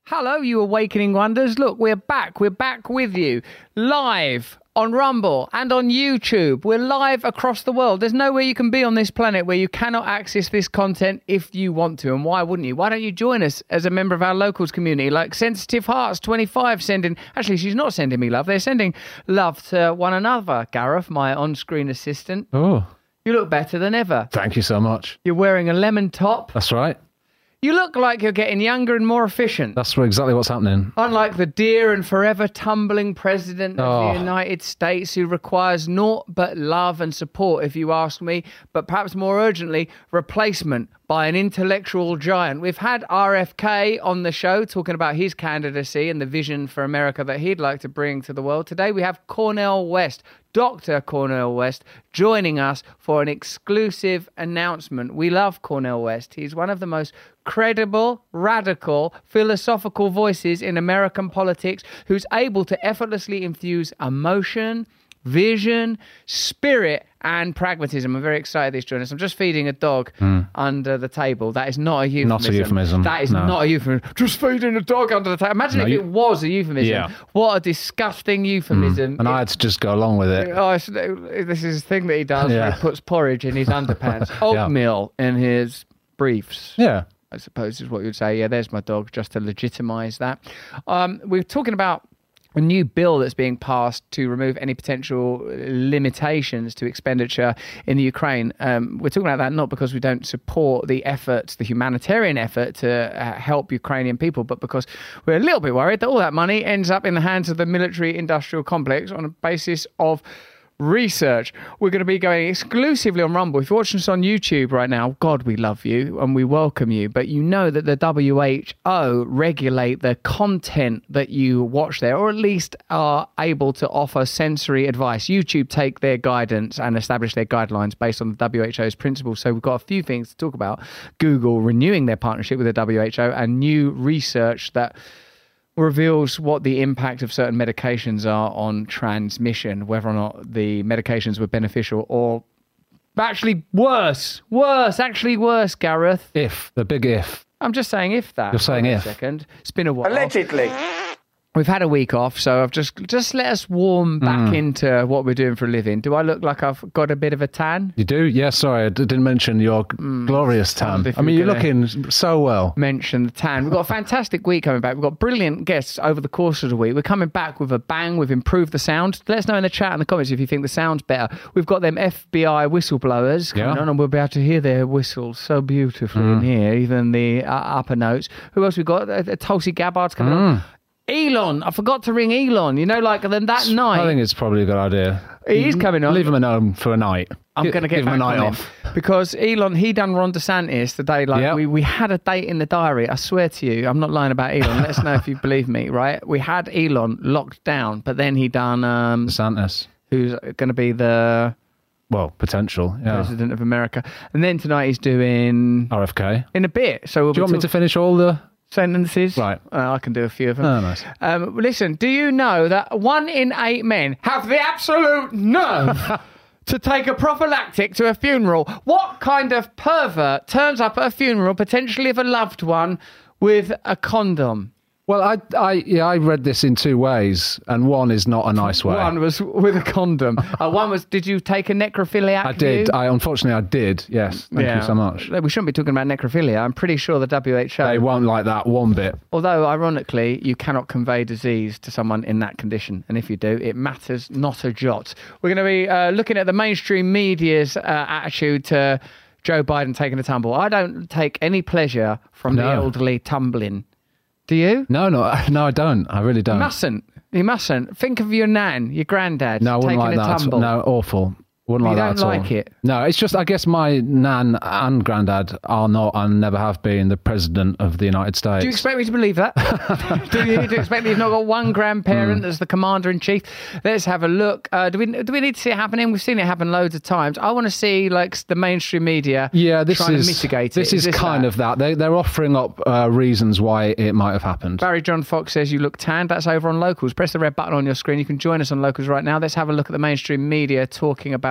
Hello, you awakening wonders. Look, we're back. We're back with you. Live on Rumble and on YouTube. We're live across the world. There's nowhere you can be on this planet where you cannot access this content if you want to. And why wouldn't you? Why don't you join us as a member of our locals community? Like Sensitive Hearts 25 sending... Actually, she's not sending me love. They're sending love to one another. Gareth, my on-screen assistant. Oh. You look better than ever. Thank you so much. You're wearing a lemon top. That's right. You look like you're getting younger and more efficient. That's exactly what's happening. Unlike the dear and forever tumbling president of the United States, who requires naught but love and support, if you ask me, but perhaps more urgently, replacement by an intellectual giant. We've had RFK on the show talking about his candidacy and the vision for America that he'd like to bring to the world. Today we have Cornel West, Dr. Cornel West, joining us for an exclusive announcement. We love Cornel West. He's one of the most credible, radical, philosophical voices in American politics who's able to effortlessly infuse emotion, vision, spirit, and pragmatism. I'm very excited he's joining us. I'm just feeding a dog under the table. That is not a euphemism. Not a euphemism. That is not a euphemism. Just feeding a dog under the table. Imagine if it was a euphemism. Yeah. What a disgusting euphemism. And I had to just go along with it. Oh, this is a thing that he does. Yeah. He puts porridge in his underpants. Oatmeal in his briefs. Yeah. I suppose is what you'd say. Yeah, there's my dog, just to legitimise that. We're talking about a new bill that's being passed to remove any potential limitations to expenditure in the Ukraine. We're talking about that not because we don't support the efforts, the humanitarian effort to help Ukrainian people, but because we're a little bit worried that all that money ends up in the hands of the military-industrial complex on a basis of research. We're going to be going exclusively on Rumble. If you're watching us on YouTube right now, God, we love you and we welcome you, but you know that the WHO regulate the content that you watch there, or at least are able to offer sensory advice. YouTube take their guidance and establish their guidelines based on the WHO's principles. So we've got a few things to talk about. Google renewing their partnership with the WHO and new research that reveals what the impact of certain medications are on transmission, whether or not the medications were beneficial or actually worse, Gareth. The big if. I'm just saying if that. You're saying if. Second. It's been a while. Allegedly. We've had a week off, so I've just let us warm back into what we're doing for a living. Do I look like I've got a bit of a tan? You do? Yeah, sorry, I didn't mention your glorious tan. I mean, you're looking so well. Mention the tan. We've got a fantastic week coming back. We've got brilliant guests over the course of the week. We're coming back with a bang. We've improved the sound. Let us know in the chat and the comments if you think the sound's better. We've got them FBI whistleblowers coming on, and we'll be able to hear their whistles so beautifully in here, even the upper notes. Who else we got? Tulsi Gabbard's coming on. Elon, I forgot to ring Elon. You know, like then that night. I think it's probably a good idea. He's coming on. Leave him at home for a night. I'm going to give him a night off because Elon, he done Ron DeSantis the day. Like we had a date in the diary. I swear to you, I'm not lying about Elon. Let us know if you believe me. Right? We had Elon locked down, but then he done DeSantis, who's going to be the potential president of America. And then tonight he's doing RFK in a bit. So do you want me to finish all the sentences? Right. I can do a few of them. Oh, nice. Listen, do you know that 1 in 8 men have the absolute nerve to take a prophylactic to a funeral? What kind of pervert turns up at a funeral, potentially of a loved one, with a condom? Well, I read this in two ways, and one is not a nice way. One was with a condom. One was, did you take a necrophiliac I did. view? Unfortunately, I did. Yes. Thank you so much. We shouldn't be talking about necrophilia. I'm pretty sure the WHO... They won't like that one bit. Although, ironically, you cannot convey disease to someone in that condition. And if you do, it matters not a jot. We're going to be looking at the mainstream media's attitude to Joe Biden taking a tumble. I don't take any pleasure from the elderly tumbling. Do you? No, I don't. I really don't. You mustn't. Think of your nan, your granddad, no, I wouldn't taking like a that. tumble. No, awful. Wouldn't like that at all. You don't like it? No, it's just, I guess my nan and granddad are not and never have been the president of the United States. Do you expect me to believe that? Do you expect me you've not got one grandparent as the commander-in-chief? Let's have a look. Do we need to see it happening? We've seen it happen loads of times. I want to see like the mainstream media trying to mitigate it. This is kind of that. They're offering up reasons why it might have happened. Barry John Fox says you look tanned. That's over on Locals. Press the red button on your screen. You can join us on Locals right now. Let's have a look at the mainstream media talking about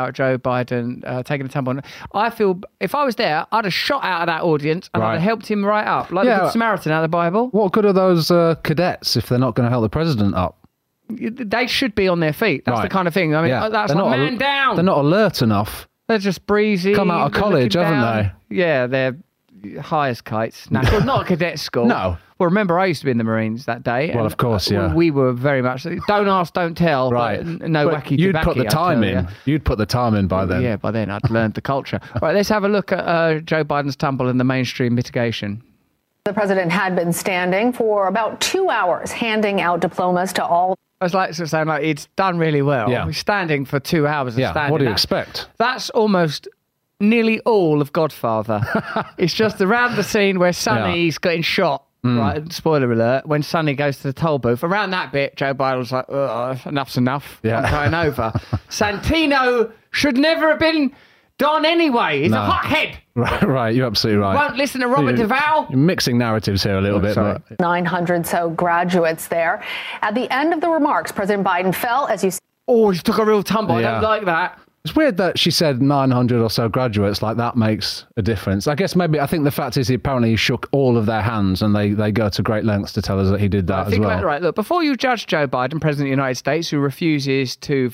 about Joe Biden taking a tumble. I feel if I was there, I'd have shot out of that audience and I'd have helped him right up, like the Good Samaritan out of the Bible. What good are those cadets if they're not going to help the president up? They should be on their feet. That's the kind of thing. I mean, that's like, man down. They're not alert enough. They're just breezy. Come out of college, haven't they? Yeah, they're high as kites. No, not a cadet school. No. Well, remember, I used to be in the Marines that day. Well, of course, yeah. We were very much, don't ask, don't tell. Right. But no wacky You'd tobacco, put the time in. You'd put the time in by then. Yeah, by then I'd learned the culture. Right, let's have a look at Joe Biden's tumble and the mainstream mitigation. The president had been standing for about 2 hours, handing out diplomas to all. I was like saying, like, it's done really well. Yeah. He's standing for 2 hours. Yeah, what do you expect? That's almost nearly all of Godfather. It's just around the scene where Sonny's getting shot. Right, spoiler alert. When Sonny goes to the toll booth, around that bit, Joe Biden was like, enough's enough. Yeah. I'm going over. Santino should never have been done anyway. He's a hothead. Right, you're absolutely right. Won't listen to Robert Duvall. You're mixing narratives here a little bit. Sorry. 900 so graduates there. At the end of the remarks, President Biden fell, as you. Oh, he took a real tumble. I don't like that. It's weird that she said 900 or so graduates, like that makes a difference. I guess I think the fact is he apparently shook all of their hands and they go to great lengths to tell us that he did that as well. Right, look, before you judge Joe Biden, President of the United States, who refuses to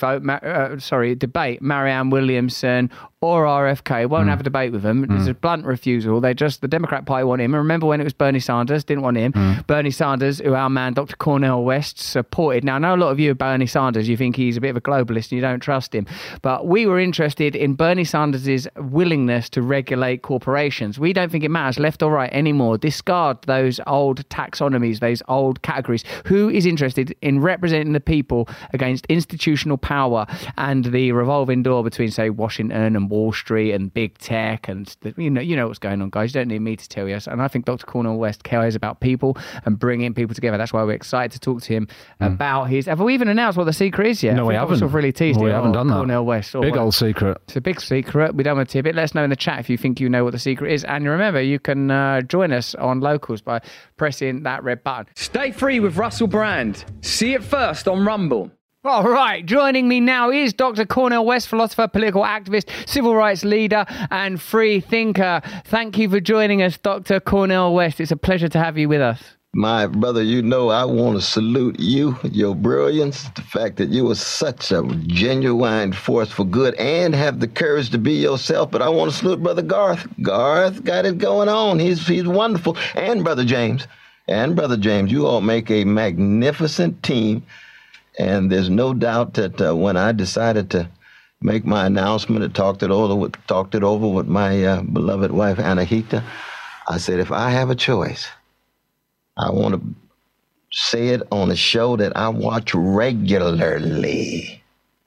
debate Marianne Williamson or RFK, won't have a debate with him. There's a blunt refusal. The Democrat Party want him. And remember when it was Bernie Sanders, didn't want him. Bernie Sanders, who our man Dr. Cornel West supported. Now, I know a lot of you are Bernie Sanders. You think he's a bit of a globalist and you don't trust him. But we were interested in Bernie Sanders' willingness to regulate corporations. We don't think it matters left or right anymore. Discard those old taxonomies, those old categories. Who is interested in representing the people against institutional power and the revolving door between, say, Washington and Wall Street and big tech and you know what's going on, guys. You don't need me to tell you. And I think Dr. Cornel West cares about people and bringing people together. That's why we're excited to talk to him about his. Have we even announced what the secret is yet? No, we haven't. We've really teased We haven't done that. Cornel West. Big old secret. It's a big secret. We don't want to tip it. Let us know in the chat if you think you know what the secret is. And remember, you can join us on Locals by pressing that red button. Stay free with Russell Brand. See it first on Rumble. All right, joining me now is Dr. Cornel West, philosopher, political activist, civil rights leader, and free thinker. Thank you for joining us, Dr. Cornel West. It's a pleasure to have you with us. My brother, I want to salute you, your brilliance, the fact that you were such a genuine force for good and have the courage to be yourself. But I want to salute Brother Garth. Garth got it going on. He's wonderful. And Brother James. You all make a magnificent team. And there's no doubt that when I decided to make my announcement and talked it over with my beloved wife, Anahita, I said, if I have a choice, I want to say it on a show that I watch regularly,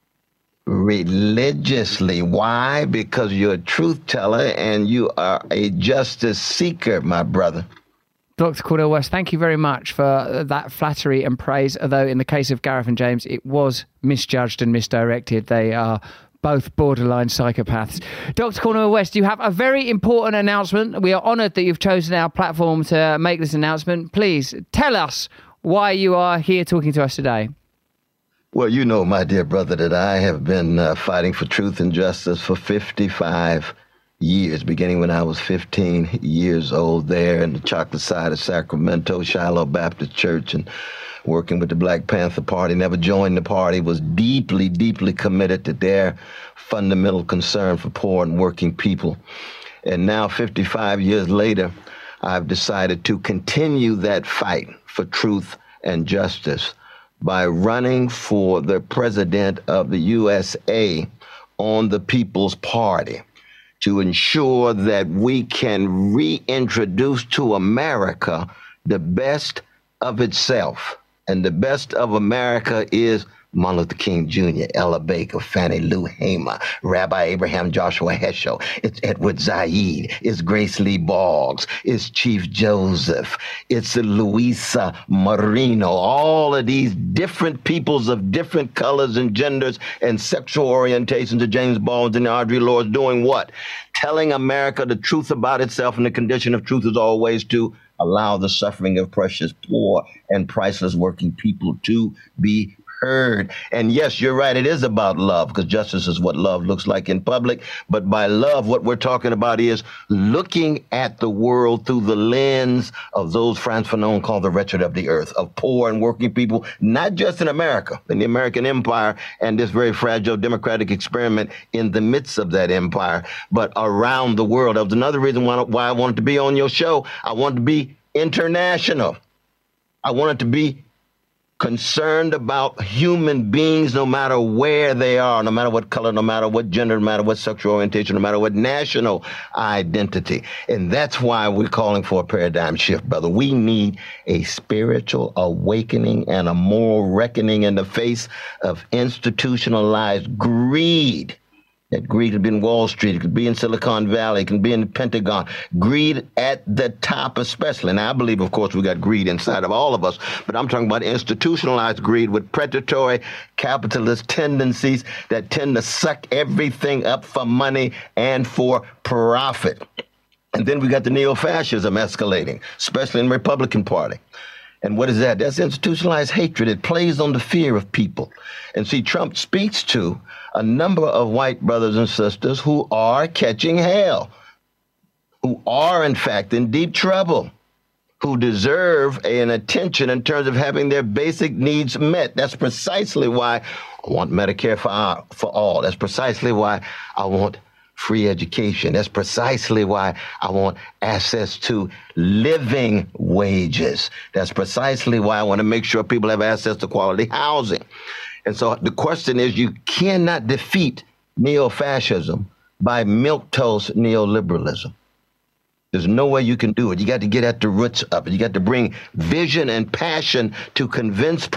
religiously. Why? Because you're a truth teller and you are a justice seeker, my brother. Dr. Cornel West, thank you very much for that flattery and praise, although in the case of Gareth and James, it was misjudged and misdirected. They are both borderline psychopaths. Dr. Cornel West, you have a very important announcement. We are honoured that you've chosen our platform to make this announcement. Please tell us why you are here talking to us today. Well, you know, my dear brother, that I have been fighting for truth and justice for 55 years, beginning when I was 15 years old there in the chocolate side of Sacramento, Shiloh Baptist Church, and working with the Black Panther Party. Never joined the party, was deeply, deeply committed to their fundamental concern for poor and working people. And now, 55 years later, I've decided to continue that fight for truth and justice by running for the president of the USA on the People's Party, to ensure that we can reintroduce to America the best of itself. And the best of America is Martin Luther King Jr., Ella Baker, Fannie Lou Hamer, Rabbi Abraham Joshua Heschel, it's Edward Said, it's Grace Lee Boggs, it's Chief Joseph, it's Luisa Marino, all of these different peoples of different colors and genders and sexual orientations of James Baldwin and Audre Lorde doing what? Telling America the truth about itself, and the condition of truth is always to allow the suffering of precious, poor, and priceless working people to be heard. And yes, you're right. It is about love, because justice is what love looks like in public. But by love, what we're talking about is looking at the world through the lens of those Frantz Fanon called the wretched of the earth, of poor and working people, not just in America, in the American empire and this very fragile democratic experiment in the midst of that empire, but around the world. That was another reason why I wanted to be on your show. I wanted to be international. I wanted to be concerned about human beings, no matter where they are, no matter what color, no matter what gender, no matter what sexual orientation, no matter what national identity. And that's why we're calling for a paradigm shift, brother. We need a spiritual awakening and a moral reckoning in the face of institutionalized greed. That greed could be in Wall Street, it could be in Silicon Valley, it can be in the Pentagon. Greed at the top especially. And I believe, of course, we got greed inside of all of us, but I'm talking about institutionalized greed with predatory capitalist tendencies that tend to suck everything up for money and for profit. And then we got the neo-fascism escalating, especially in the Republican Party. And what is that? That's institutionalized hatred. It plays on the fear of people. And see, Trump speaks to a number of white brothers and sisters who are catching hell, who are, in fact, in deep trouble, who deserve an attention in terms of having their basic needs met. That's precisely why I want Medicare for all. That's precisely why I want free education. That's precisely why I want access to living wages. That's precisely why I want to make sure people have access to quality housing. And so the question is, you cannot defeat neo-fascism by milquetoast neoliberalism. There's no way you can do it. You got to get at the roots of it. You got to bring vision and passion to convince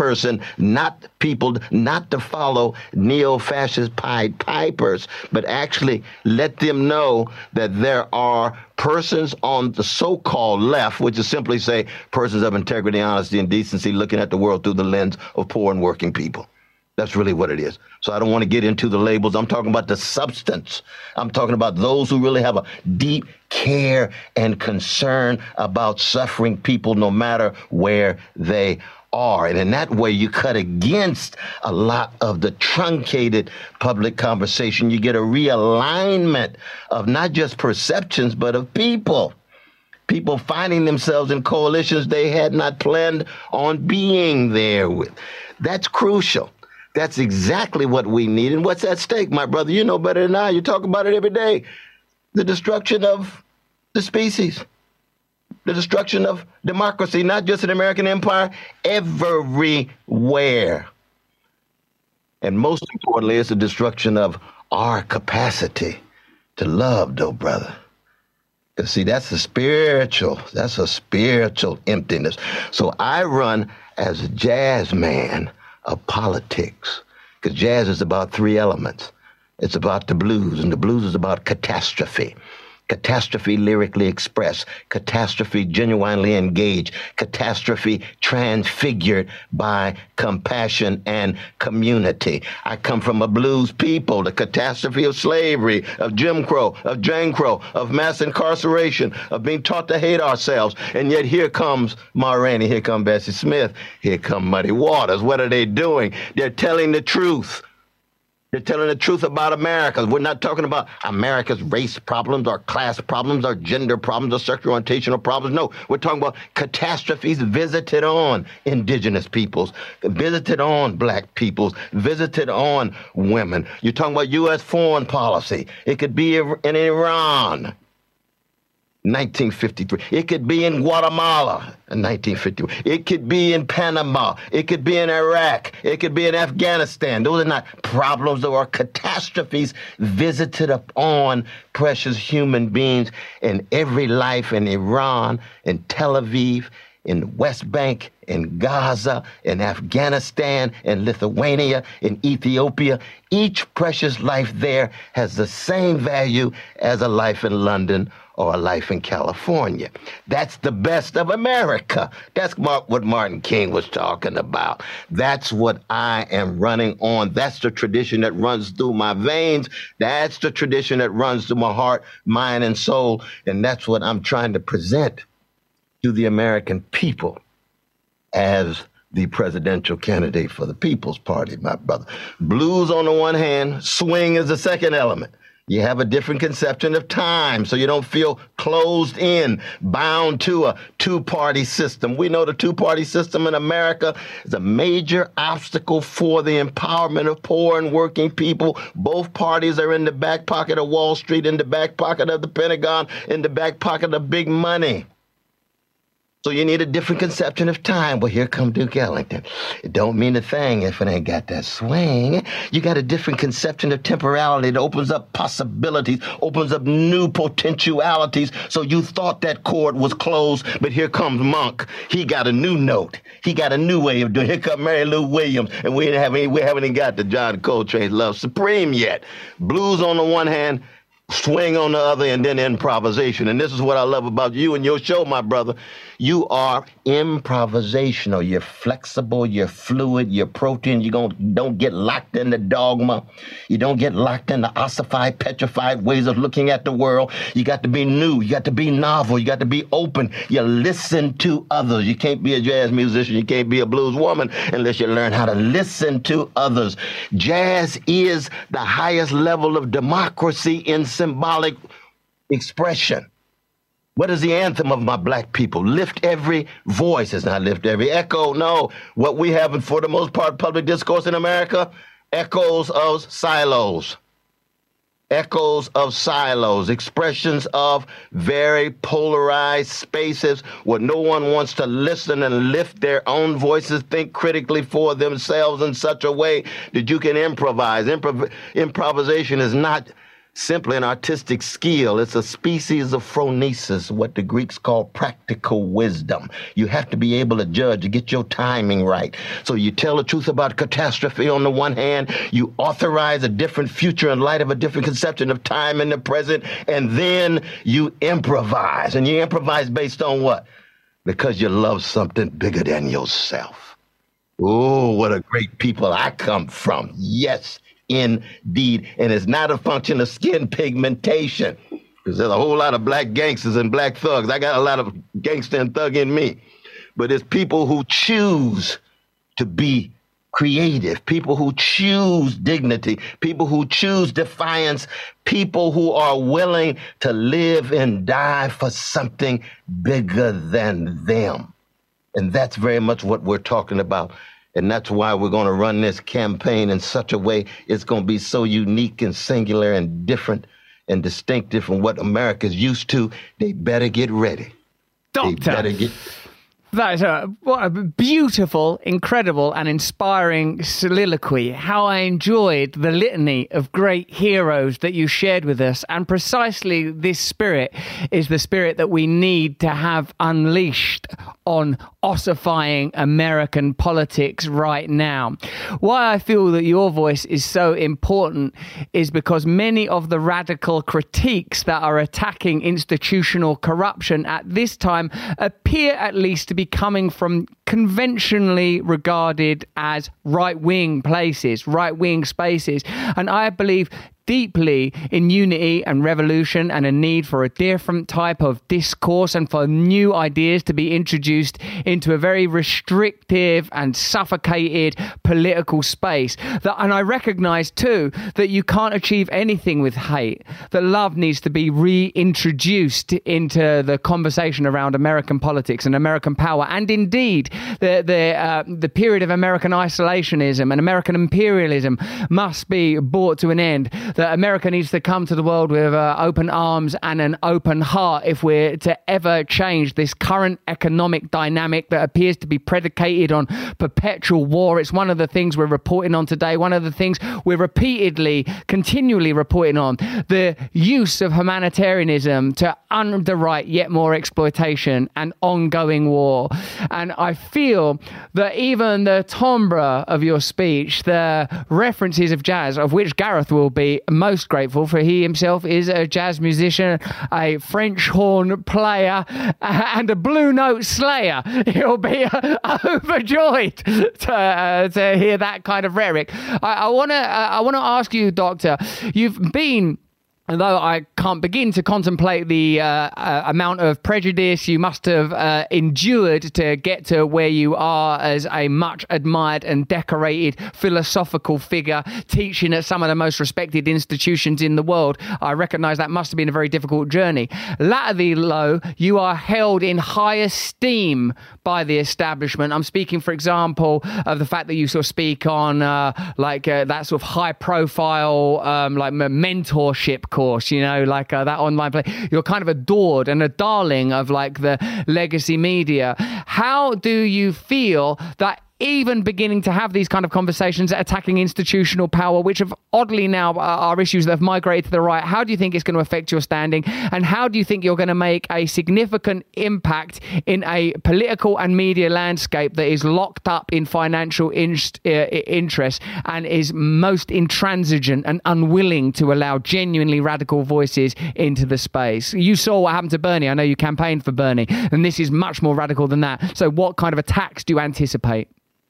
people not to follow neo-fascist Pied Pipers, but actually let them know that there are persons on the so-called left, which is simply say persons of integrity, honesty, and decency looking at the world through the lens of poor and working people. That's really what it is. So I don't want to get into the labels. I'm talking about the substance. I'm talking about those who really have a deep care and concern about suffering people, no matter where they are. And in that way, you cut against a lot of the truncated public conversation. You get a realignment of not just perceptions, but of people. People finding themselves in coalitions they had not planned on being there with. That's crucial. That's exactly what we need. And what's at stake, my brother? You know better than I. You talk about it every day. The destruction of the species. The destruction of democracy, not just in the American empire, everywhere. And most importantly, it's the destruction of our capacity to love, though, brother. Because, see, that's a spiritual emptiness. So I run as a jazz man of politics, because jazz is about three elements. It's about the blues, and the blues is about catastrophe. Catastrophe lyrically expressed, catastrophe genuinely engaged, catastrophe transfigured by compassion and community. I come from a blues people, the catastrophe of slavery, of Jim Crow, of Jane Crow, of mass incarceration, of being taught to hate ourselves. And yet here comes Ma Rainey, here come Bessie Smith, here come Muddy Waters. What are they doing? They're telling the truth. They're telling the truth about America. We're not talking about America's race problems or class problems or gender problems or sexual orientation problems. No, we're talking about catastrophes visited on indigenous peoples, visited on black peoples, visited on women. You're talking about U.S. foreign policy. It could be in Iran, 1953. It could be in Guatemala in 1951. It could be in Panama. It could be in Iraq. It could be in Afghanistan. Those are not problems. Those are catastrophes visited upon precious human beings in every life in Iran, in Tel Aviv, in West Bank, in Gaza, in Afghanistan, in Lithuania, in Ethiopia. Each precious life there has the same value as a life in London or a life in California. That's the best of America. That's what Martin King was talking about. That's what I am running on. That's the tradition that runs through my veins. That's the tradition that runs through my heart, mind, and soul. And that's what I'm trying to present to the American people as the presidential candidate for the People's Party, my brother. Blues on the one hand, swing is the second element. You have a different conception of time, so you don't feel closed in, bound to a two-party system. We know the two-party system in America is a major obstacle for the empowerment of poor and working people. Both parties are in the back pocket of Wall Street, in the back pocket of the Pentagon, in the back pocket of big money. So you need a different conception of time. Well, here come Duke Ellington. It don't mean a thing if it ain't got that swing. You got a different conception of temporality. It opens up possibilities, opens up new potentialities. So you thought that chord was closed, but here comes Monk. He got a new note. He got a new way of doing it. Here comes Mary Lou Williams, and we haven't even got the John Coltrane's Love Supreme yet. Blues on the one hand, swing on the other, and then improvisation. And this is what I love about you and your show, my brother. You are improvisational. You're flexible. You're fluid. You're protein. You don't get locked in the dogma. You don't get locked in the ossified, petrified ways of looking at the world. You got to be new. You got to be novel. You got to be open. You listen to others. You can't be a jazz musician. You can't be a blues woman unless you learn how to listen to others. Jazz is the highest level of democracy in symbolic expression. What is the anthem of my black people? Lift every voice. It's not lift every echo. No. What we have, for the most part, public discourse in America, echoes of silos. Echoes of silos, expressions of very polarized spaces where no one wants to listen and lift their own voices, think critically for themselves in such a way that you can improvise. Improvisation is not simply an artistic skill. It's a species of phronesis, what the Greeks call practical wisdom. You have to be able to judge, to get your timing right. So you tell the truth about catastrophe on the one hand, you authorize a different future in light of a different conception of time in the present, and then you improvise. And you improvise based on what? Because you love something bigger than yourself. Oh, what a great people I come from. Yes, indeed. And it's not a function of skin pigmentation, because there's a whole lot of black gangsters and black thugs. I got a lot of gangster and thug in me. But it's people who choose to be creative, people who choose dignity, people who choose defiance, people who are willing to live and die for something bigger than them. And that's very much what we're talking about. And that's why we're going to run this campaign in such a way it's going to be so unique and singular and different and distinctive from what America's used to. They better get ready. Doctor, that is what a beautiful, incredible and inspiring soliloquy. How I enjoyed the litany of great heroes that you shared with us. And precisely this spirit is the spirit that we need to have unleashed on ossifying American politics right now. Why I feel that your voice is so important is because many of the radical critiques that are attacking institutional corruption at this time appear at least to be coming from conventionally regarded as right-wing places, right-wing spaces. And I believe deeply in unity and revolution and a need for a different type of discourse and for new ideas to be introduced into a very restrictive and suffocated political space. And I recognize too that you can't achieve anything with hate, that love needs to be reintroduced into the conversation around American politics and American power. And indeed, the period of American isolationism and American imperialism must be brought to an end. That America needs to come to the world with open arms and an open heart if we're to ever change this current economic dynamic that appears to be predicated on perpetual war. It's one of the things we're reporting on today, one of the things we're continually reporting on, the use of humanitarianism to underwrite yet more exploitation and ongoing war. And I feel that even the timbre of your speech, the references of jazz, of which Gareth will be most grateful for, he himself is a jazz musician, a French horn player, and a blue note slayer. He'll be overjoyed to hear that kind of rhetoric. I want to ask you, Doctor, you've been, although I can't begin to contemplate the amount of prejudice you must have endured to get to where you are as a much admired and decorated philosophical figure teaching at some of the most respected institutions in the world. I recognise that must have been a very difficult journey. Latterly, though, you are held in high esteem by the establishment. I'm speaking, for example, of the fact that you sort of speak on that sort of high-profile mentorship course, that online play. You're kind of adored and a darling of the legacy media. How do you feel that even beginning to have these kind of conversations attacking institutional power, which have oddly now are issues that have migrated to the right, how do you think it's going to affect your standing? And how do you think you're going to make a significant impact in a political and media landscape that is locked up in financial interests and is most intransigent and unwilling to allow genuinely radical voices into the space? You saw what happened to Bernie. I know you campaigned for Bernie, and this is much more radical than that. So what kind of attacks do you anticipate?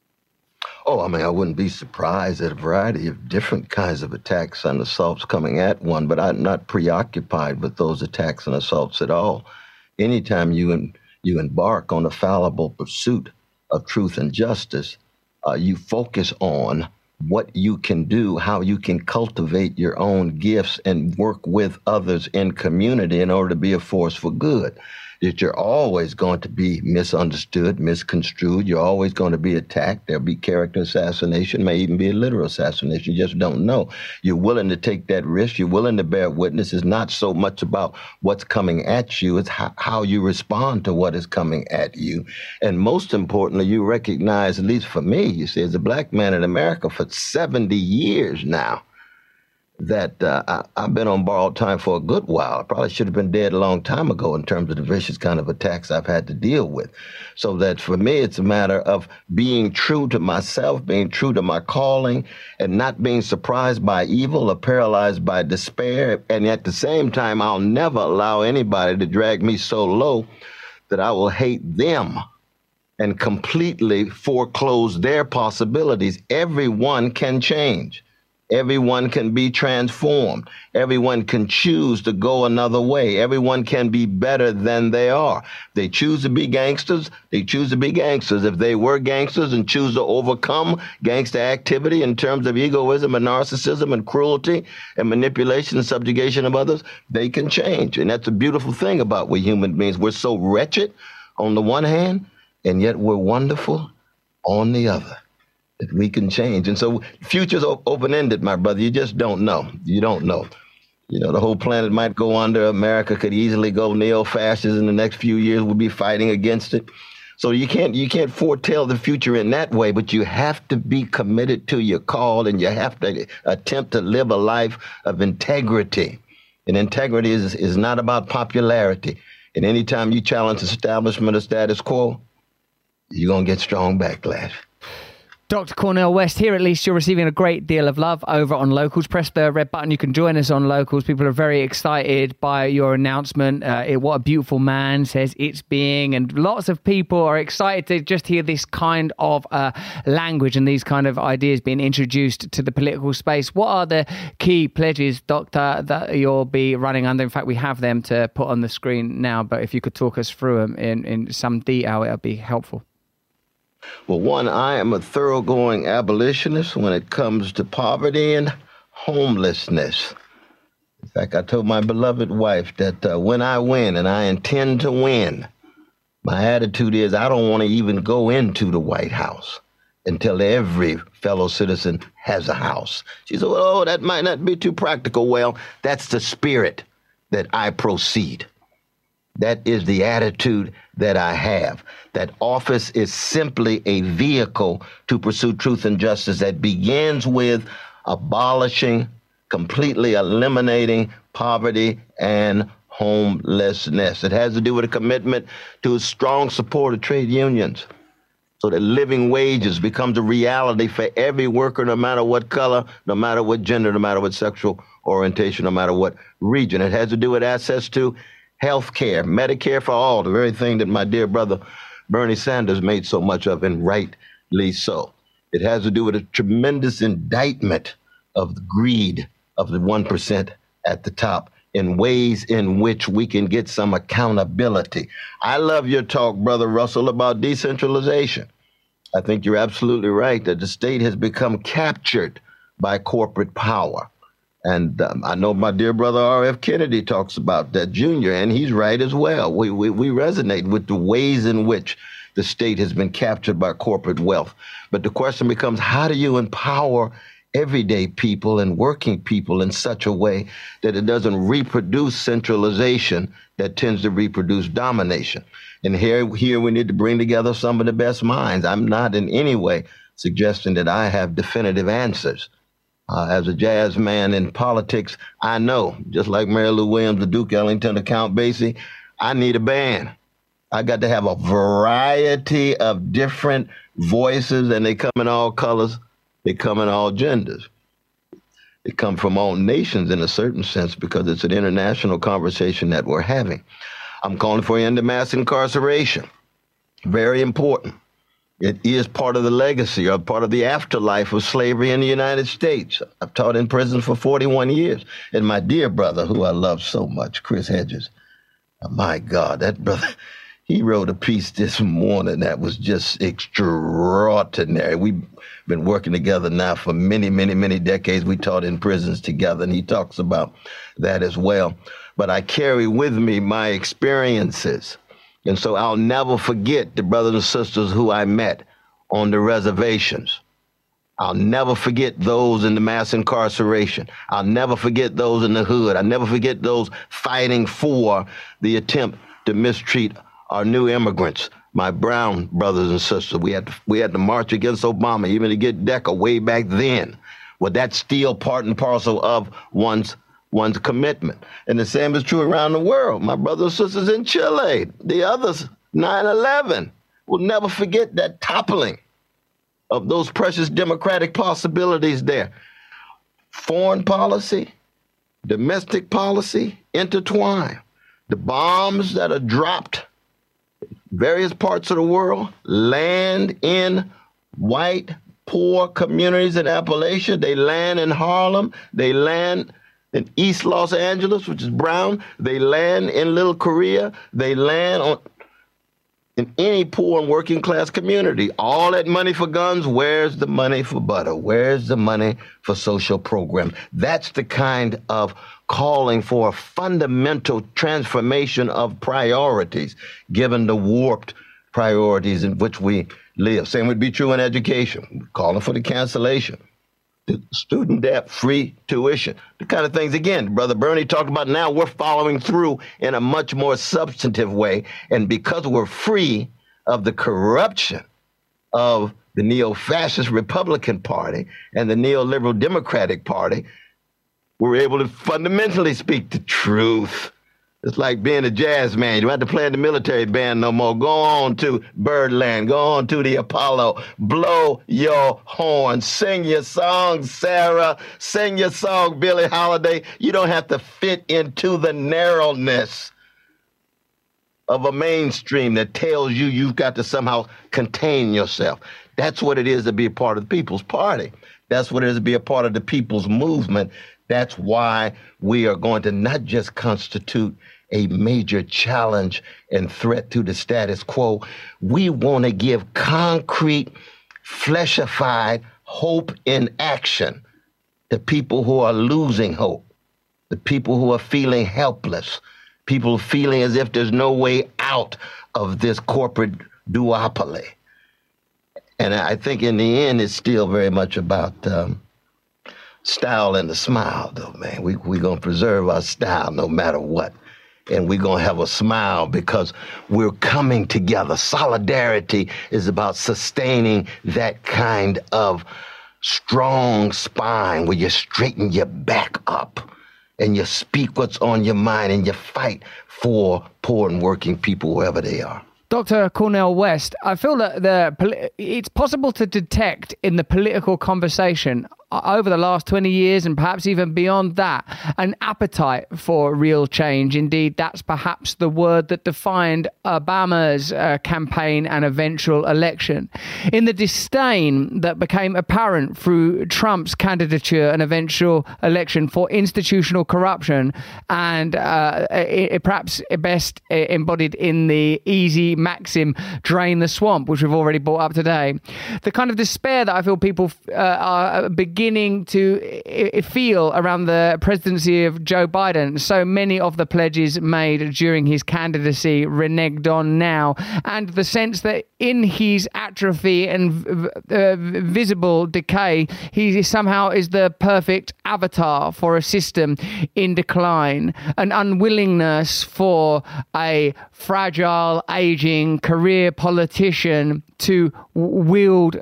Oh, I wouldn't be surprised at a variety of different kinds of attacks and assaults coming at one, but I'm not preoccupied with those attacks and assaults at all. Anytime you embark on a fallible pursuit of truth and justice, you focus on what you can do, how you can cultivate your own gifts and work with others in community in order to be a force for good. That you're always going to be misunderstood, misconstrued. You're always going to be attacked. There'll be character assassination, may even be a literal assassination. You just don't know. You're willing to take that risk. You're willing to bear witness. It's not so much about what's coming at you. It's how you respond to what is coming at you. And most importantly, you recognize, at least for me, you see, as a black man in America for 70 years now, that I've been on borrowed time for a good while. I probably should have been dead a long time ago in terms of the vicious kind of attacks I've had to deal with. So that for me, it's a matter of being true to myself, being true to my calling, and not being surprised by evil or paralyzed by despair. And at the same time, I'll never allow anybody to drag me so low that I will hate them and completely foreclose their possibilities. Everyone can change. Everyone can be transformed. Everyone can choose to go another way. Everyone can be better than they are. They choose to be gangsters, they choose to be gangsters. If they were gangsters and choose to overcome gangster activity in terms of egoism and narcissism and cruelty and manipulation and subjugation of others, they can change. And that's a beautiful thing about we human beings. We're so wretched on the one hand, and yet we're wonderful on the other. That we can change. And so future's open-ended, my brother. You just don't know. You don't know. The whole planet might go under. America could easily go neo-fascist in the next few years. We'll be fighting against it. So you can't foretell the future in that way, but you have to be committed to your call, and you have to attempt to live a life of integrity. And integrity is not about popularity. And anytime you challenge the establishment of status quo, you're going to get strong backlash. Dr. Cornel West, here at least you're receiving a great deal of love over on Locals. Press the red button. You can join us on Locals. People are very excited by your announcement. What a beautiful man, says It's Being. And lots of people are excited to just hear this kind of language and these kind of ideas being introduced to the political space. What are the key pledges, Doctor, that you'll be running under? In fact, we have them to put on the screen now, but if you could talk us through them in some detail, it would be helpful. Well, one, I am a thoroughgoing abolitionist when it comes to poverty and homelessness. In fact, I told my beloved wife that when I win, and I intend to win, my attitude is I don't want to even go into the White House until every fellow citizen has a house. She said, well, that might not be too practical. Well, that's the spirit that I proceed. That is the attitude that I have. That office is simply a vehicle to pursue truth and justice that begins with abolishing, completely eliminating poverty and homelessness. It has to do with a commitment to a strong support of trade unions so that living wages becomes a reality for every worker, no matter what color, no matter what gender, no matter what sexual orientation, no matter what region. It has to do with access to health care, Medicare for all, the very thing that my dear brother Bernie Sanders made so much of, and rightly so. It has to do with a tremendous indictment of the greed of the 1% at the top in ways in which we can get some accountability. I love your talk, Brother Russell, about decentralization. I think you're absolutely right that the state has become captured by corporate power. And I know my dear brother R.F. Kennedy talks about that, Jr., and he's right as well. We resonate with the ways in which the state has been captured by corporate wealth. But the question becomes, how do you empower everyday people and working people in such a way that it doesn't reproduce centralization that tends to reproduce domination? And here we need to bring together some of the best minds. I'm not in any way suggesting that I have definitive answers. As a jazz man in politics, I know, just like Mary Lou Williams, the Duke Ellington, the Count Basie, I need a band. I got to have a variety of different voices, and they come in all colors. They come in all genders. They come from all nations in a certain sense because it's an international conversation that we're having. I'm calling for end of mass incarceration. Very important. It is part of the legacy or part of the afterlife of slavery in the United States. I've taught in prison for 41 years. And my dear brother, who I love so much, Chris Hedges, my God, that brother, he wrote a piece this morning that was just extraordinary. We've been working together now for many, many, many decades. We taught in prisons together, and he talks about that as well. But I carry with me my experiences. And so I'll never forget the brothers and sisters who I met on the reservations. I'll never forget those in the mass incarceration. I'll never forget those in the hood. I'll never forget those fighting for the attempt to mistreat our new immigrants, my brown brothers and sisters. We had to march against Obama, even to get DECA way back then. Well, that's still part and parcel of one's commitment. And the same is true around the world. My brothers and sisters in Chile, the others, 9/11. We'll never forget that toppling of those precious democratic possibilities there. Foreign policy, domestic policy, intertwine. The bombs that are dropped in various parts of the world land in white, poor communities in Appalachia. They land in Harlem. They land in East Los Angeles, which is brown. They land in Little Korea. They land in any poor and working class community. All that money for guns, where's the money for butter? Where's the money for social programs? That's the kind of calling for a fundamental transformation of priorities, given the warped priorities in which we live. Same would be true in education. Calling for the cancellation. The student debt, free tuition, the kind of things, again, Brother Bernie talked about. Now we're following through in a much more substantive way. And because we're free of the corruption of the neo-fascist Republican Party and the neoliberal Democratic Party, we're able to fundamentally speak the truth. It's like being a jazz man. You don't have to play in the military band no more. Go on to Birdland. Go on to the Apollo. Blow your horn. Sing your song, Sarah. Sing your song, Billie Holiday. You don't have to fit into the narrowness of a mainstream that tells you you've got to somehow contain yourself. That's what it is to be a part of the People's Party. That's what it is to be a part of the People's Movement. That's why we are going to not just constitute a major challenge and threat to the status quo. We want to give concrete, fleshified hope in action to people who are losing hope, the people who are feeling helpless, people feeling as if there's no way out of this corporate duopoly. And I think in the end, it's still very much about style and the smile, though, man. We're going to preserve our style no matter what. And we're going to have a smile because we're coming together. Solidarity is about sustaining that kind of strong spine where you straighten your back up and you speak what's on your mind and you fight for poor and working people wherever they are. Dr. Cornel West, I feel that it's possible to detect in the political conversation over the last 20 years and perhaps even beyond that, an appetite for real change. Indeed, that's perhaps the word that defined Obama's campaign and eventual election. In the disdain that became apparent through Trump's candidature and eventual election for institutional corruption, and perhaps best embodied in the easy maxim, drain the swamp, which we've already brought up today. The kind of despair that I feel people are beginning to feel around the presidency of Joe Biden. So many of the pledges made during his candidacy reneged on now, and the sense that in his atrophy and visible decay, he somehow is the perfect avatar for a system in decline, an unwillingness for a fragile, aging career politician to wield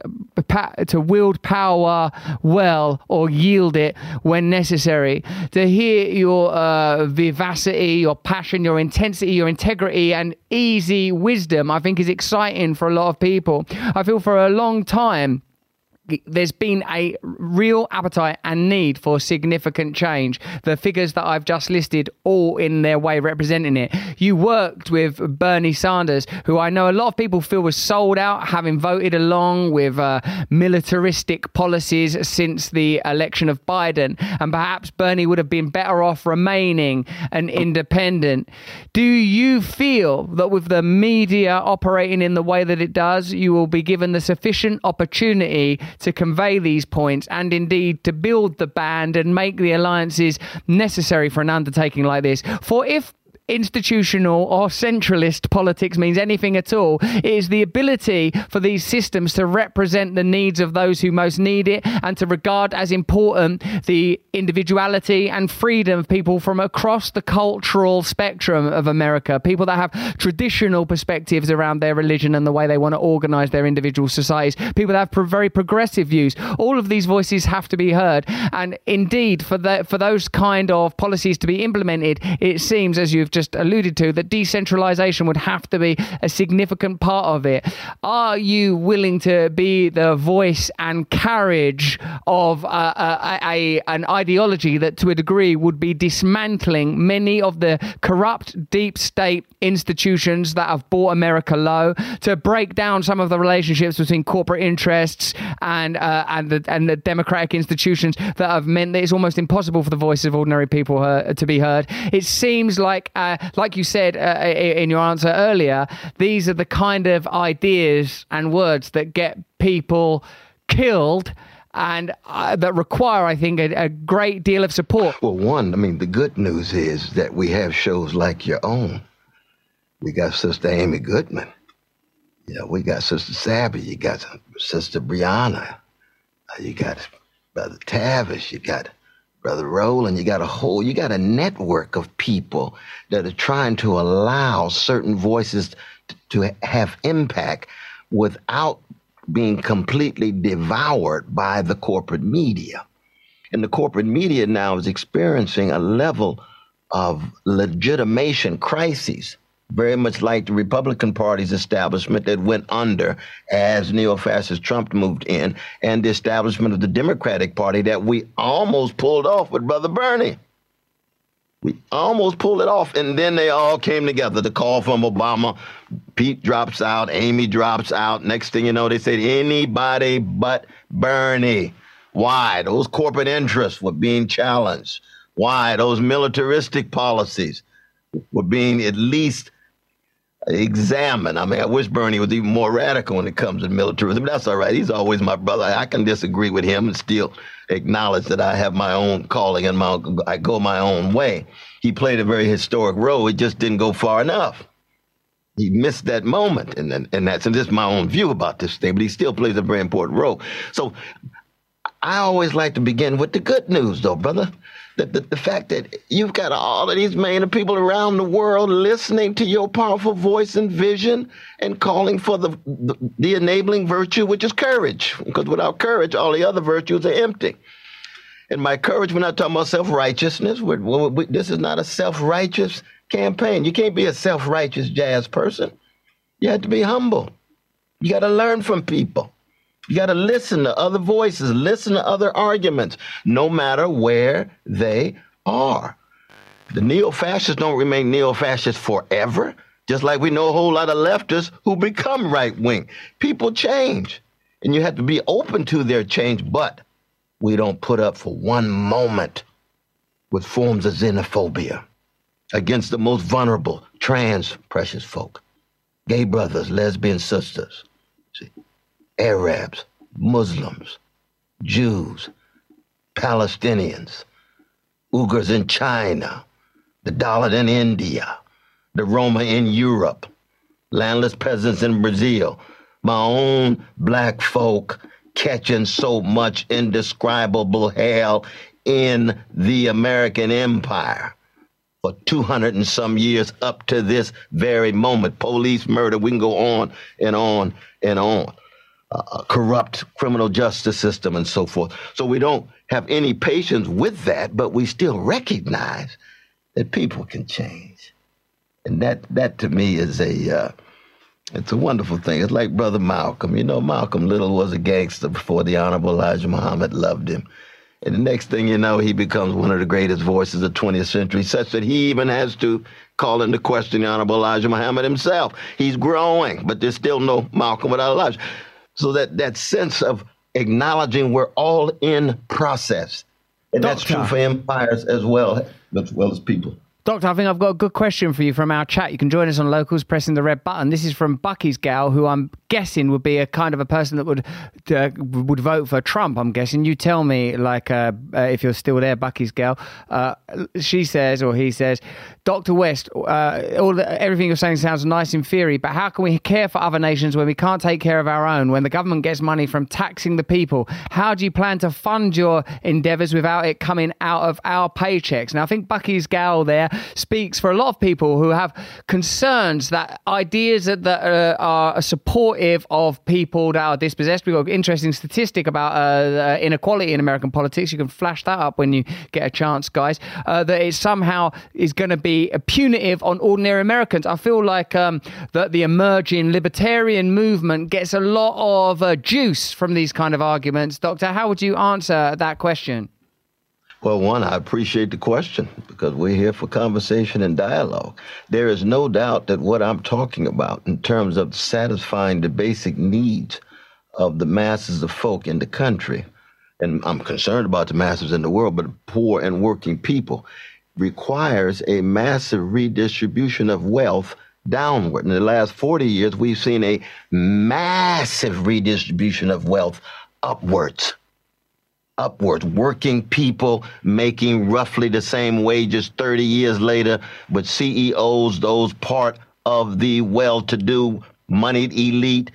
power well or yield it when necessary. To hear your vivacity, your passion, your intensity, your integrity and easy wisdom, I think is exciting for a lot of people. I feel for a long time there's been a real appetite and need for significant change. The figures that I've just listed, all in their way representing it. You worked with Bernie Sanders, who I know a lot of people feel was sold out, having voted along with militaristic policies since the election of Biden. And perhaps Bernie would have been better off remaining an independent. Do you feel that with the media operating in the way that it does, you will be given the sufficient opportunity to convey these points and indeed to build the band and make the alliances necessary for an undertaking like this? For if institutional or centralist politics means anything at all, it is the ability for these systems to represent the needs of those who most need it and to regard as important the individuality and freedom of people from across the cultural spectrum of America, people that have traditional perspectives around their religion and the way they want to organize their individual societies, people that have very progressive views. All of these voices have to be heard, and indeed for those kind of policies to be implemented, it seems, as you've just alluded to, that decentralization would have to be a significant part of it. Are you willing to be the voice and carriage of an ideology that to a degree would be dismantling many of the corrupt deep state institutions that have brought America low, to break down some of the relationships between corporate interests and the democratic institutions that have meant that it's almost impossible for the voices of ordinary people to be heard? It seems like you said in your answer earlier, these are the kind of ideas and words that get people killed and that require, I think, a great deal of support. Well, the good news is that we have shows like your own. We got Sister Amy Goodman. We got Sister Sabby. You got Sister Brianna. You got Brother Tavish. You got Brother Roland. You got a network of people that are trying to allow certain voices to have impact without being completely devoured by the corporate media. And the corporate media now is experiencing a level of legitimation crises, very much like the Republican Party's establishment that went under as neo-fascist Trump moved in, and the establishment of the Democratic Party that we almost pulled off with Brother Bernie. We almost pulled it off, and then they all came together. The call from Obama, Pete drops out, Amy drops out. Next thing you know, they said anybody but Bernie. Why? Those corporate interests were being challenged. Why? Those militaristic policies were being at least examined. I wish Bernie was even more radical when it comes to militarism, but that's all right. He's always my brother. I can disagree with him and still acknowledge that I have my own calling and I go my own way. He played a very historic role. It just didn't go far enough. He missed that moment, and this is my own view about this thing, but he still plays a very important role. So I always like to begin with the good news, though, brother. The fact that you've got all of these millions of people around the world listening to your powerful voice and vision and calling for the enabling virtue, which is courage. Because without courage, all the other virtues are empty. And by courage, we're not talking about self-righteousness. This is not a self-righteous campaign. You can't be a self-righteous jazz person. You have to be humble. You got to learn from people. You got to listen to other voices, listen to other arguments, no matter where they are. The neo-fascists don't remain neo-fascists forever, just like we know a whole lot of leftists who become right-wing. People change, and you have to be open to their change, but we don't put up for one moment with forms of xenophobia against the most vulnerable, trans precious folk, gay brothers, lesbian sisters, Arabs, Muslims, Jews, Palestinians, Uyghurs in China, the Dalit in India, the Roma in Europe, landless peasants in Brazil, my own black folk catching so much indescribable hell in the American empire for 200 and some years up to this very moment. Police murder, we can go on and on and on. Corrupt criminal justice system and so forth. So we don't have any patience with that, but we still recognize that people can change. And that to me is it's a wonderful thing. It's like Brother Malcolm. You know, Malcolm Little was a gangster before the Honorable Elijah Muhammad loved him. And the next thing you know, he becomes one of the greatest voices of the 20th century, such that he even has to call into question the Honorable Elijah Muhammad himself. He's growing, but there's still no Malcolm without Elijah. So that sense of acknowledging we're all in process. And that's true for empires as well as people. Doctor, I think I've got a good question for you from our chat. You can join us on Locals pressing the red button. This is from Bucky's gal, who I'm guessing would be a kind of a person that would vote for Trump, I'm guessing. You tell me, if you're still there, Bucky's gal. She says, or he says, Dr. West, everything you're saying sounds nice in theory, but how can we care for other nations when we can't take care of our own, when the government gets money from taxing the people? How do you plan to fund your endeavours without it coming out of our paychecks? Now, I think Bucky's gal there speaks for a lot of people who have concerns that ideas that are supportive of people that are dispossessed. We've got an interesting statistic about inequality in American politics. You can flash that up when you get a chance, guys, that it somehow is going to be punitive on ordinary Americans. I feel like that the emerging libertarian movement gets a lot of juice from these kind of arguments. Doctor, how would you answer that question? Well, one, I appreciate the question because we're here for conversation and dialogue. There is no doubt that what I'm talking about in terms of satisfying the basic needs of the masses of folk in the country, and I'm concerned about the masses in the world, but poor and working people, requires a massive redistribution of wealth downward. In the last 40 years, we've seen a massive redistribution of wealth upwards. Working people making roughly the same wages 30 years later, but CEOs, those part of the well-to-do, moneyed elite,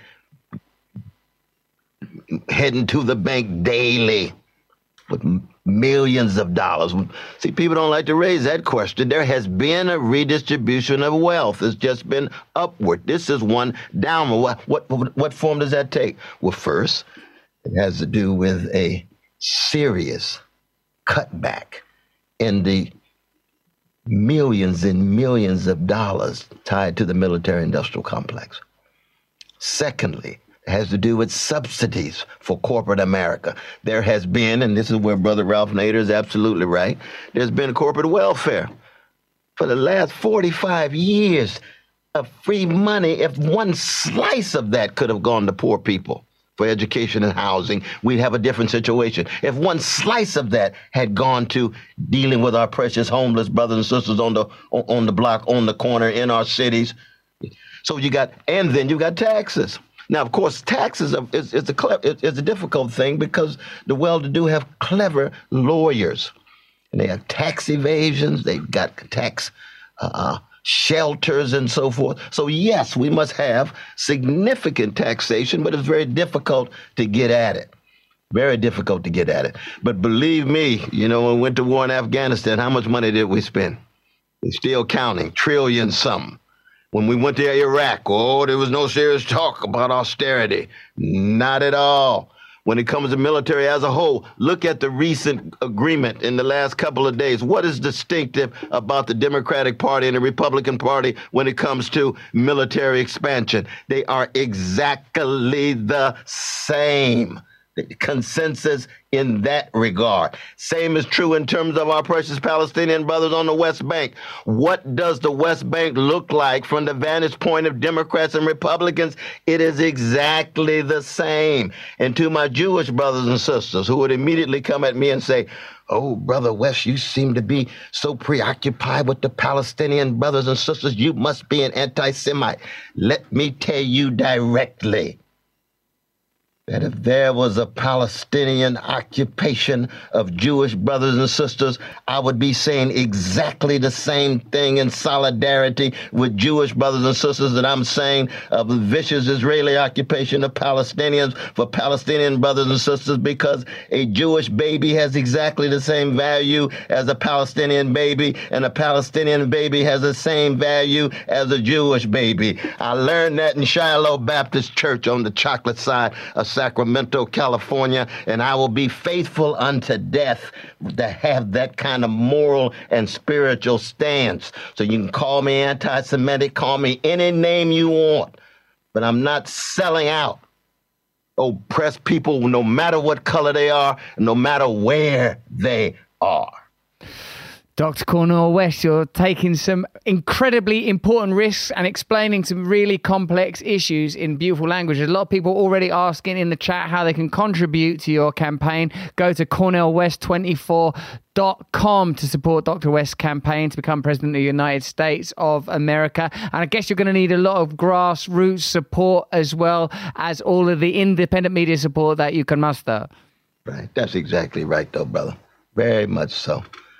heading to the bank daily with millions of dollars. See, people don't like to raise that question. There has been a redistribution of wealth. It's just been upward. This is one downward. What form does that take? Well, first, it has to do with a serious cutback in the millions and millions of dollars tied to the military-industrial complex. Secondly, it has to do with subsidies for corporate America. There has been, and this is where Brother Ralph Nader is absolutely right, there's been corporate welfare for the last 45 years of free money. If one slice of that could have gone to poor people for education and housing, we'd have a different situation. If one slice of that had gone to dealing with our precious homeless brothers and sisters on the block, on the corner, in our cities. So and then you got taxes. Now, of course, taxes is a difficult thing because the well-to-do have clever lawyers. And they have tax evasions, they've got tax shelters and so forth. So yes, we must have significant taxation, but it's very difficult to get at it. Very difficult to get at it. But believe me, when we went to war in Afghanistan, how much money did we spend? We're still counting, trillion something. When we went to Iraq, there was no serious talk about austerity. Not at all. when it comes to military as a whole. Look at the recent agreement in the last couple of days. What is distinctive about the Democratic Party and the Republican Party when it comes to military expansion? They are exactly the same. The consensus in that regard. Same is true in terms of our precious Palestinian brothers on the West Bank. What does the West Bank look like from the vantage point of Democrats and Republicans? It is exactly the same. And to my Jewish brothers and sisters who would immediately come at me and say, "Oh, Brother West, you seem to be so preoccupied with the Palestinian brothers and sisters. You must be an anti-Semite." Let me tell you directly that if there was a Palestinian occupation of Jewish brothers and sisters, I would be saying exactly the same thing in solidarity with Jewish brothers and sisters that I'm saying of the vicious Israeli occupation of Palestinians for Palestinian brothers and sisters, because a Jewish baby has exactly the same value as a Palestinian baby, and a Palestinian baby has the same value as a Jewish baby. I learned that in Shiloh Baptist Church on the chocolate side of Sacramento, California, and I will be faithful unto death to have that kind of moral and spiritual stance. So you can call me anti-Semitic, call me any name you want, but I'm not selling out oppressed people no matter what color they are, no matter where they are. Dr. Cornel West, you're taking some incredibly important risks and explaining some really complex issues in beautiful language. There's a lot of people already asking in the chat how they can contribute to your campaign. Go to CornelWest24.com to support Dr. West's campaign to become President of the United States of America. And I guess you're going to need a lot of grassroots support as well as all of the independent media support that you can muster. Right. That's exactly right, though, brother. Very much so.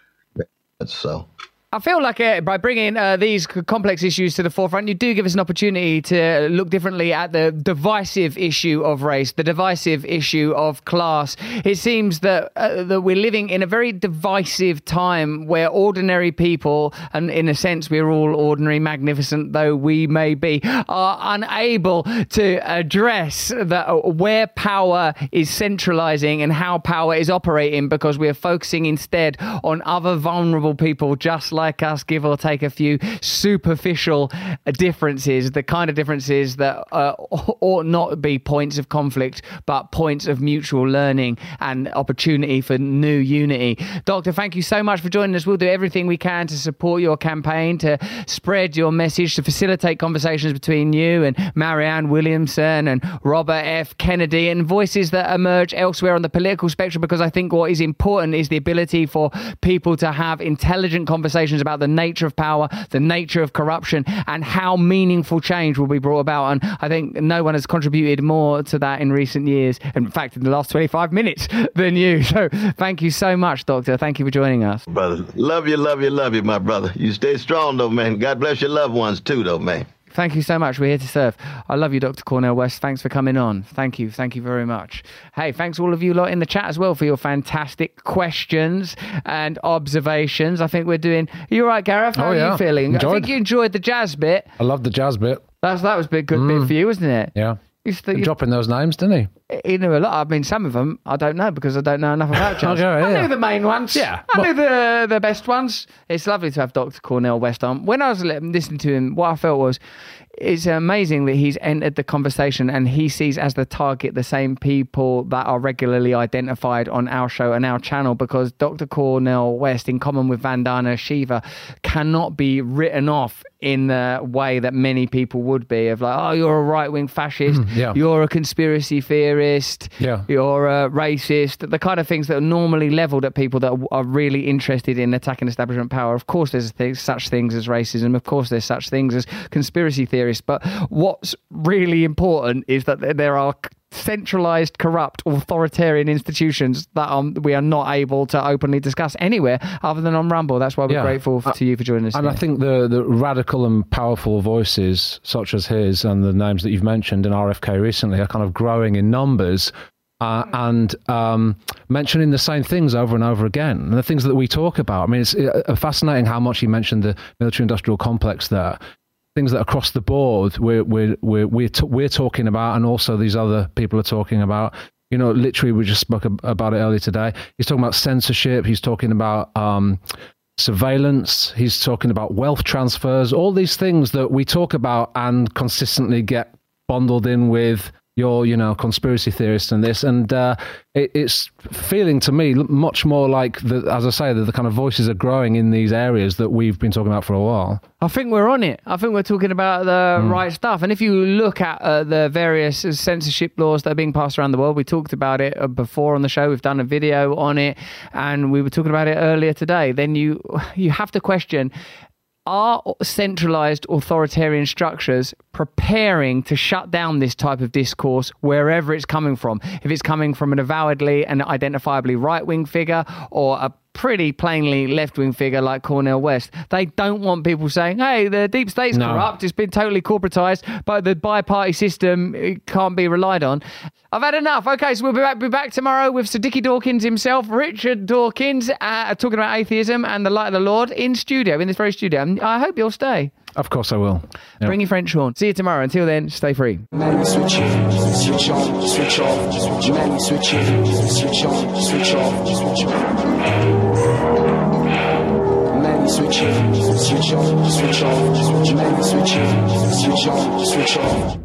So I feel like by bringing these complex issues to the forefront, you do give us an opportunity to look differently at the divisive issue of race, the divisive issue of class. It seems that we're living in a very divisive time where ordinary people, and in a sense we're all ordinary, magnificent though we may be, are unable to address where power is centralizing and how power is operating, because we're focusing instead on other vulnerable people just like us, give or take a few superficial differences, the kind of differences that ought not be points of conflict, but points of mutual learning and opportunity for new unity. Doctor, thank you so much for joining us. We'll do everything we can to support your campaign, to spread your message, to facilitate conversations between you and Marianne Williamson and Robert F. Kennedy and voices that emerge elsewhere on the political spectrum, because I think what is important is the ability for people to have intelligent conversations about the nature of power, the nature of corruption, and how meaningful change will be brought about. And I think no one has contributed more to that in recent years, in fact, in the last 25 minutes, than you. So thank you so much, Doctor. Thank you for joining us. Brother, love you, my brother. You stay strong, though, man. God bless your loved ones, too, though, man. Thank you so much. We're here to serve. I love you, Dr. Cornel West. Thanks for coming on. Thank you. Thank you very much. Hey, thanks all of you lot in the chat as well for your fantastic questions and observations. I think we're doing... Are you all right, Gareth? How are you feeling? I think you enjoyed the jazz bit. I loved the jazz bit. That was a good bit for you, wasn't it? Yeah. Dropping those names, didn't he? He knew a lot. I mean, some of them I don't know because I don't know enough about jazz. I knew the main ones. Yeah. I knew the best ones. It's lovely to have Dr. Cornel West on. When I was listening to him, what I felt was it's amazing that he's entered the conversation and he sees as the target the same people that are regularly identified on our show and our channel, because Dr. Cornel West, in common with Vandana Shiva, cannot be written off in the way that many people would be, of like, oh, you're a right-wing fascist, you're a conspiracy theorist, you're a racist, the kind of things that are normally leveled at people that are really interested in attacking establishment power. Of course there's such things as racism, of course there's such things as conspiracy theorists, but what's really important is that there are centralized, corrupt, authoritarian institutions that we are not able to openly discuss anywhere other than on Rumble. That's why we're grateful to you for joining us. And I think the radical and powerful voices such as his and the names that you've mentioned in RFK recently are kind of growing in numbers and mentioning the same things over and over again. And the things that we talk about. I mean, it's fascinating how much he mentioned the military-industrial complex there. Things that across the board we're talking about, and also these other people are talking about. literally we just spoke about it earlier today. He's talking about censorship. He's talking about surveillance. He's talking about wealth transfers, all these things that we talk about and consistently get bundled in with your, conspiracy theorists and this. And it's feeling to me much more like, as I say, the kind of voices are growing in these areas that we've been talking about for a while. I think we're on it. I think we're talking about the right stuff. And if you look at the various censorship laws that are being passed around the world, we talked about it before on the show. We've done a video on it, and we were talking about it earlier today. Then you have to question, are centralized authoritarian structures preparing to shut down this type of discourse wherever it's coming from? If it's coming from an avowedly and identifiably right-wing figure or a pretty plainly left-wing figure like Cornel West, they don't want people saying, hey, the deep state's corrupt, it's been totally corporatized, but the bi-party system can't be relied on. I've had enough. Okay, so we'll be back tomorrow with Sir Dickie Dawkins himself, Richard Dawkins, talking about atheism and the light of the Lord in this very studio. And I hope you'll stay. Of course I will. Yep. Bring your French horn. See you tomorrow. Until then, stay free. Switch on, switch off, switch on, switch on, switch off, switch on. Switch on, switch off, switch on, switch on, switch off.